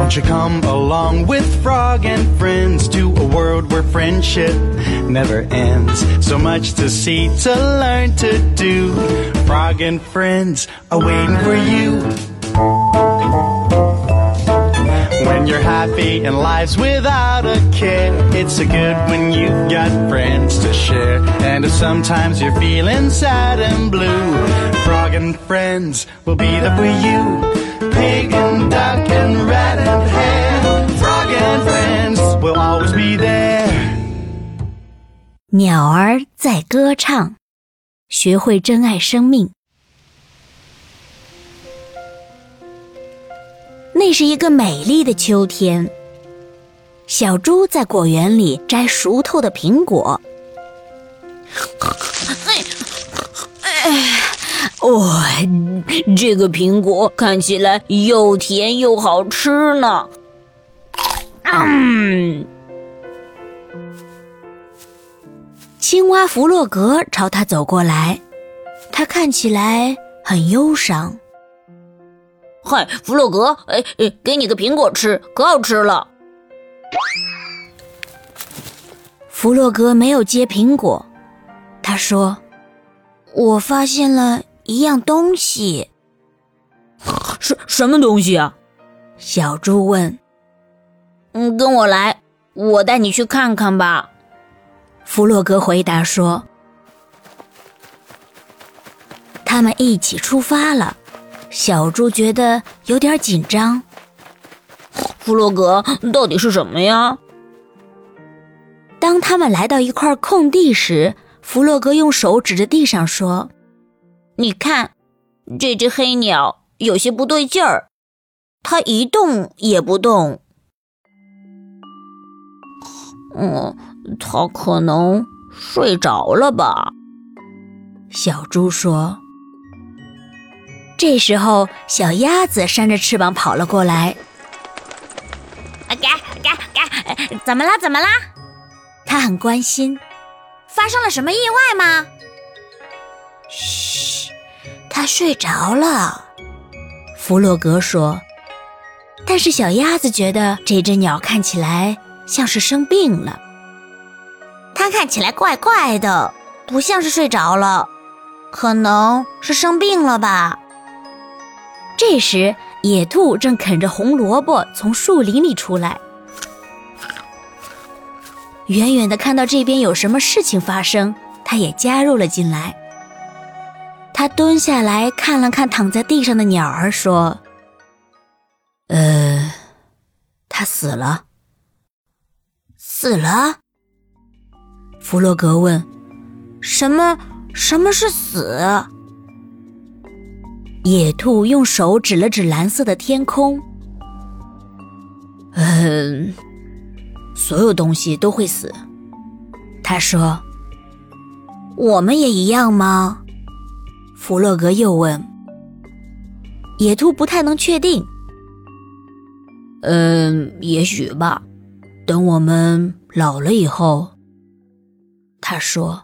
Won't you come along with Frog and friends to a world where friendship never ends? So much to see, to learn, to do. Frog and friends are waiting for you. When you're happy and life's without a care, it's so good when you've got friends to share. And if sometimes you're feeling sad and blue, Frog and friends will be there for you. Pig and duck and rat and hare, Frog and friends will always be there. 鸟儿在歌唱，学会珍爱生命。那是一个美丽的秋天，小猪在果园里摘熟透的苹果。这个苹果看起来又甜又好吃呢。青蛙弗洛格朝他走过来，他看起来很忧伤。嗨，弗洛格，给你个苹果吃，可好吃了。弗洛格没有接苹果，他说：“我发现了一样东西。”什么东西啊？小猪问。跟我来，我带你去看看吧。弗洛格回答说。他们一起出发了。小猪觉得有点紧张。弗洛格，到底是什么呀？当他们来到一块空地时，弗洛格用手指着地上说：“你看，这只黑鸟有些不对劲儿，它一动也不动。”它可能睡着了吧？小猪说。这时候，小鸭子扇着翅膀跑了过来。怎么啦？怎么啦？它很关心。发生了什么意外吗？嘘，它睡着了。弗洛格说。但是小鸭子觉得这只鸟看起来像是生病了。它看起来怪怪的，不像是睡着了，可能是生病了吧。这时，野兔正啃着红萝卜从树林里出来。远远地看到这边有什么事情发生，它也加入了进来。它蹲下来看了看躺在地上的鸟儿，说：“它死了。”死了？弗洛格问：“什么是死？”野兔用手指了指蓝色的天空。所有东西都会死。他说。我们也一样吗？弗洛格又问。野兔不太能确定。也许吧，等我们老了以后。他说。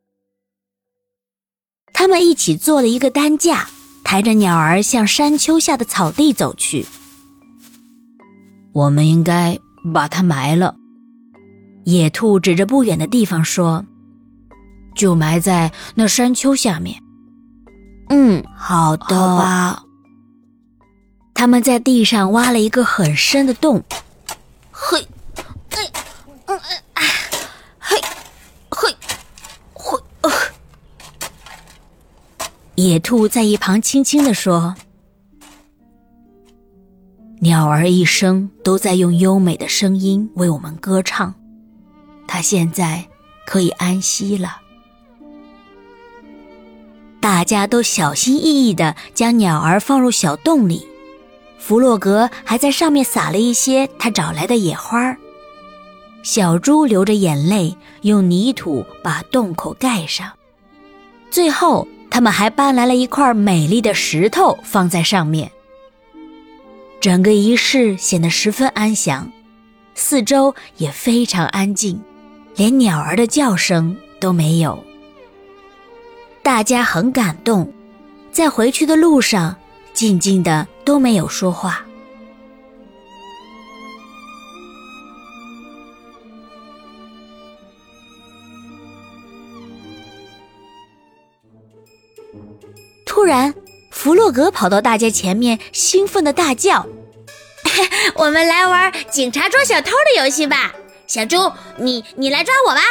他们一起做了一个担架，抬着鸟儿向山丘下的草地走去。我们应该把它埋了。野兔指着不远的地方说：“就埋在那山丘下面。”好的吧。他们在地上挖了一个很深的洞。野兔在一旁轻轻地说：“鸟儿一生都在用优美的声音为我们歌唱，它现在可以安息了。”大家都小心翼翼地将鸟儿放入小洞里，弗洛格还在上面撒了一些他找来的野花。小猪流着眼泪，用泥土把洞口盖上。最后他们还搬来了一块美丽的石头放在上面。整个仪式显得十分安详，四周也非常安静，连鸟儿的叫声都没有。大家很感动，在回去的路上静静的都没有说话。 然，弗洛格跑到大家前面，兴奋地大叫： 我们来玩警察捉小偷的游戏吧！小猪，你来抓我吧！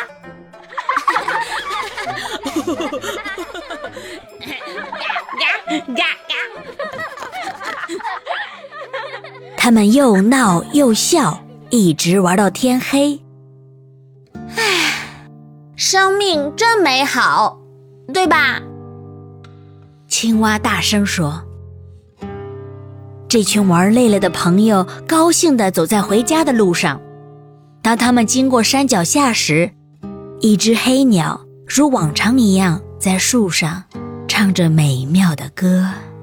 他们又闹又笑，一直玩到天黑。 生命真美好，对吧？ 青蛙大声说。这群玩累了的朋友高兴地走在回家的路上。当他们经过山脚下时，一只黑鸟如往常一样在树上唱着美妙的歌。